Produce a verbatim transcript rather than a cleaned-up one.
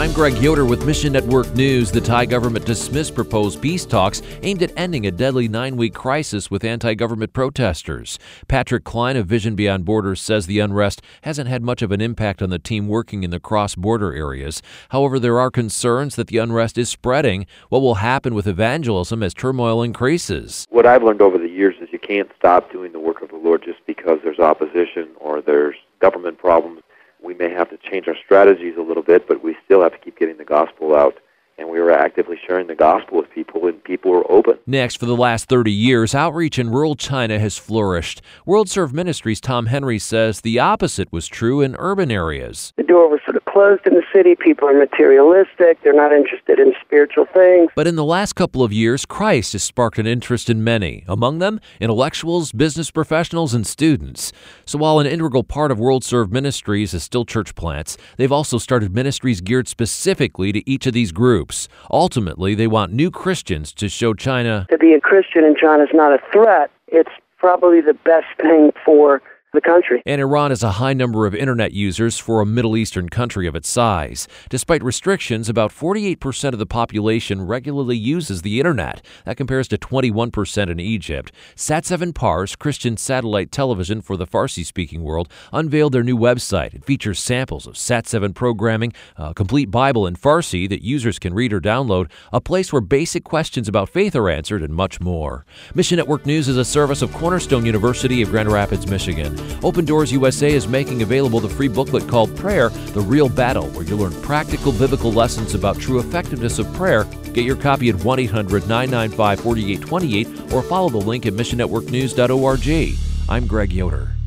I'm Greg Yoder with Mission Network News. The Thai government dismissed proposed peace talks aimed at ending a deadly nine-week crisis with anti-government protesters. Patrick Klein of Vision Beyond Borders says the unrest hasn't had much of an impact on the team working in the cross-border areas. However, there are concerns that the unrest is spreading. What will happen with evangelism as turmoil increases? What I've learned over the years is you can't stop doing the work of the Lord just because there's opposition or there's government problems. We may have to change our strategies a little bit, but we still have to keep getting the gospel out. And we were actively sharing the gospel with people, and people were open. Next, for the last thirty years, outreach in rural China has flourished. World Serve Ministries' Tom Henry says the opposite was true in urban areas. The door was sort of closed in the city. People are materialistic. They're not interested in spiritual things. But in the last couple of years, Christ has sparked an interest in many. Among them, intellectuals, business professionals, and students. So while an integral part of World Serve Ministries is still church plants, they've also started ministries geared specifically to each of these groups. Ultimately, they want new Christians to show China. To be a Christian in China is not a threat. It's probably the best thing for the country. And Iran has a high number of internet users for a Middle Eastern country of its size. Despite restrictions, about forty-eight percent of the population regularly uses the internet. That compares to twenty-one percent in Egypt. Sat seven Pars, Christian satellite television for the Farsi-speaking world, unveiled their new website. It features samples of Sat seven programming, a complete Bible in Farsi that users can read or download, a place where basic questions about faith are answered, and much more. Mission Network News is a service of Cornerstone University of Grand Rapids, Michigan. Open Doors U S A is making available the free booklet called Prayer, The Real Battle, where you'll learn practical biblical lessons about true effectiveness of prayer. Get your copy at one eight hundred nine nine five four eight two eight or follow the link at mission network news dot org. I'm Greg Yoder.